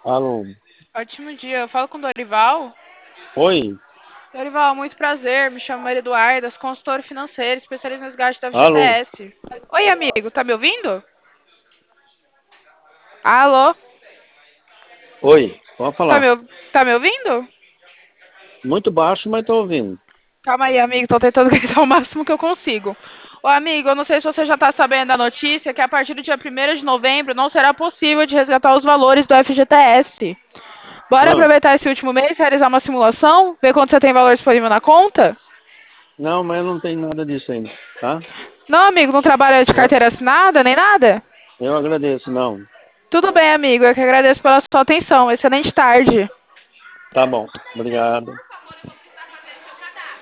Alô. Ótimo dia. Eu falo com o Dorival. Oi. Dorival, muito prazer. Me chamo Maria Eduarda, sou consultora financeira, especialista no resgate da Alô. FGTS. Oi, amigo, tá me ouvindo? Alô? Oi. Pode Tá me, falar. tá me ouvindo? Muito baixo, mas tô ouvindo. Calma aí, amigo, tô tentando gritar o máximo que eu consigo. Ô, amigo, eu não sei se você já tá sabendo da notícia que a partir do dia 1º de novembro não será possível de resgatar os valores do FGTS. Bora Ah, aproveitar esse último mês, realizar uma simulação, ver quanto você tem valor disponível na conta? não, mas eu não tenho nada disso ainda, tá? Não, amigo, não trabalha de Eu, carteira assinada, nem nada? eu agradeço, não. Tudo bem, amigo. Eu que agradeço pela sua atenção. Excelente tarde. Tá bom. Obrigado.